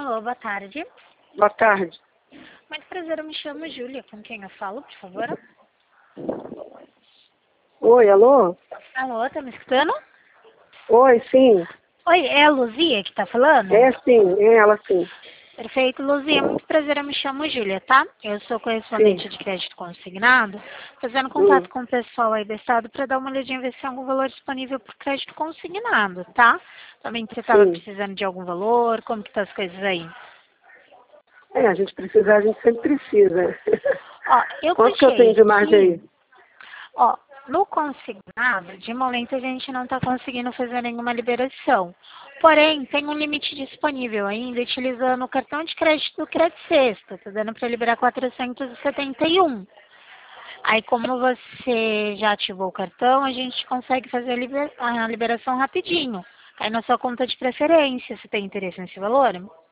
Alô, boa tarde. Boa tarde. Muito prazer, eu me chamo Júlia. Com quem eu falo, por favor? Oi, alô? Alô, tá me escutando? Oi, sim. Oi, é a Luzia que tá falando? É sim, é ela sim. Perfeito, Luzia. Muito prazer, eu me chamo Júlia, tá? Eu sou Sim. correspondente de crédito consignado, fazendo Hum. contato com o pessoal aí do estado para dar uma olhadinha, ver se tem algum valor disponível por crédito consignado, tá? Também você estava Sim. precisando de algum valor, como que tá as coisas aí? A gente precisa, a gente sempre precisa. Ó, eu Quanto que eu tenho puxei de margem aqui. aí? Ó, no consignado, de momento a gente não está conseguindo fazer nenhuma liberação. Porém, tem um limite disponível ainda, utilizando o cartão de crédito do Crédito Sexta. Está dando para liberar 471. Aí, como você já ativou o cartão, a gente consegue fazer a liberação rapidinho. Aí na sua conta de preferência, você tem interesse nesse valor?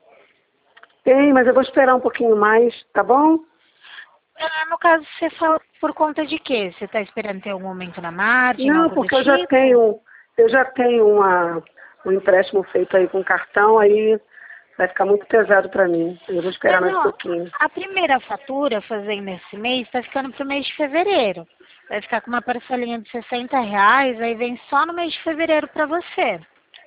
Tem, mas eu vou esperar um pouquinho mais, tá bom? No caso, você fala por conta de quê? Você está esperando ter algum aumento na margem, Não, algo do porque tipo? eu já tenho um empréstimo feito aí com cartão, aí vai ficar muito pesado para mim. Eu vou esperar Mas, mais um ó, pouquinho. a primeira fatura, fazendo esse mês, está ficando para o mês de fevereiro. Vai ficar com uma parcelinha de R$ 60, aí vem só no mês de fevereiro para você.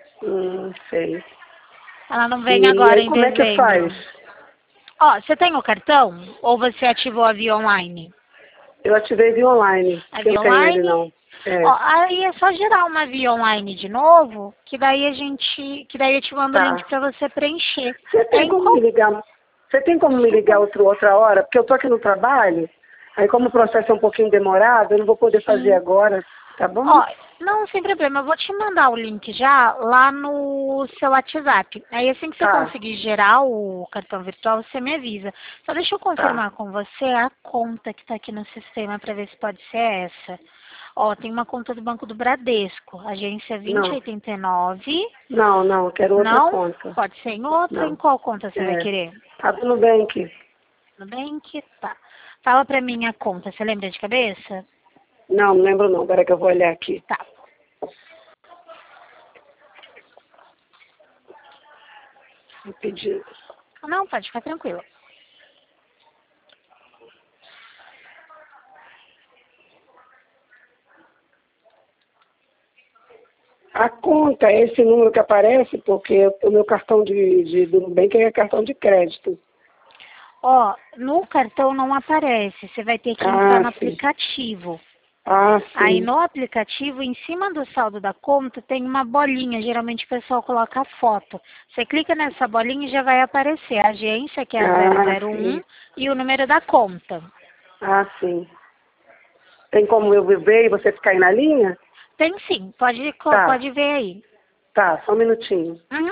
Sei. Ela não vem E agora aí em como é que faz? dezembro. Ó, você tem o cartão? Ou você ativou a via online? Eu ativei via online, A que eu via não tenho ele online? não. Ó, É, aí é só gerar uma via online de novo, que daí eu te mando o link tá. para você preencher. Você É tem em como me qual... ligar? Você tem como me ligar Desculpa. outra hora? Porque eu tô aqui no trabalho, aí como o processo é um pouquinho demorado, eu não vou poder fazer Sim. agora, tá bom? Ó, não, sem problema. Eu vou te mandar o link já lá no seu WhatsApp. Aí assim que você Tá, conseguir gerar o cartão virtual, você me avisa. Só deixa eu tá. confirmar com você a conta que está aqui no sistema para ver se pode ser essa. Ó, tem uma conta do Banco do Bradesco, agência Não, 2089. não, eu quero outra Não? conta. Pode ser em outra. Em Não. qual conta você vai É, querer? tá tudo bem aqui. No Bank? Tá. Fala pra mim a conta, você lembra de cabeça? Não lembro não, peraí que eu vou olhar aqui. Tá. Vou pedir. Não, pode ficar tranquilo. A conta é esse número que aparece, porque o meu cartão do Nubank é cartão de crédito. Ó, no cartão não aparece, você vai ter que entrar Ah, no sim. aplicativo. Ah, Aí sim. no aplicativo, em cima do saldo da conta, tem uma bolinha, geralmente o pessoal coloca a foto. Você clica nessa bolinha e já vai aparecer a agência, que é a Ah, 001, sim. e o número da conta. Ah, sim. Tem como eu ver e você ficar aí na linha? Tem sim, pode, Tá, pode ver aí. tá, só um minutinho. Uhum.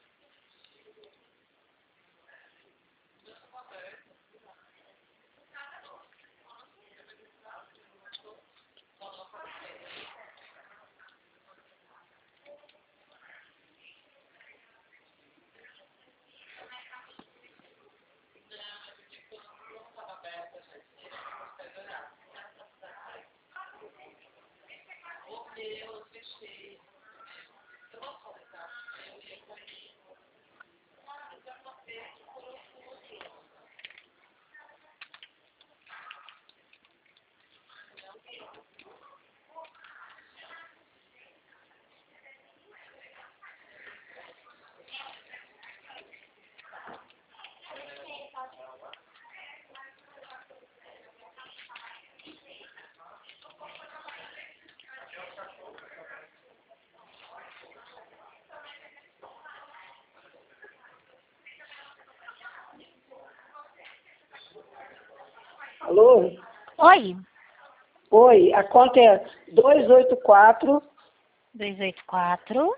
Alô? Oi, Oi, a conta é 284 284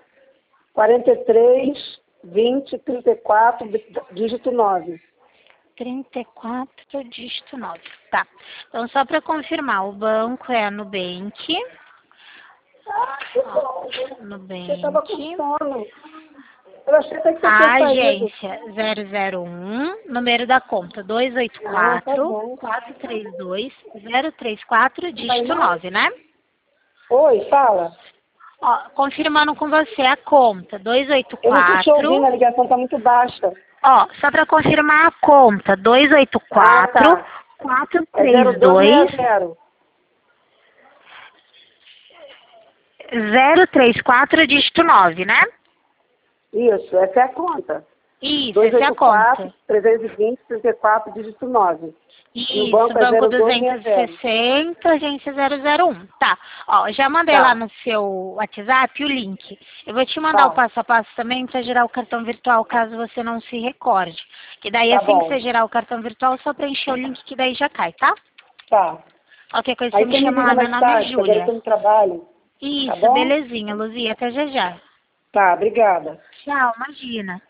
43 20 34 dígito 9. 34 dígito 9. Tá. Então, só para confirmar, o banco é a Nubank. Ó, Você estava com Nubank. sono. Eu achei até que você tinha A saído. agência 001, número da conta Ah, tá 284 bom. 432 034, Não vai dígito não? 9, né? Oi, fala. Ó, confirmando com você a conta Eu não estou te 284. ouvindo, a ligação está muito baixa. Ó, só para confirmar a conta, 284 432 034 dígito 9, né? Isso, essa é a conta. Isso, essa é a conta. 320, 34, dígito 9. Isso, banco banco 0260, 260, agência 001. Tá, ó, já mandei lá no seu WhatsApp o link. Eu vou te mandar o passo a passo também para gerar o cartão virtual, caso você não se recorde. Que daí assim que você gerar o cartão virtual, só preencher o link que daí já cai, tá? Tá. Qualquer coisa Aí você me chama lá, meu nome é Júlia. Agora eu tô no trabalho. Isso, Tá bom? belezinha, Luzia, até já já. Tá, obrigada. Tchau, imagina.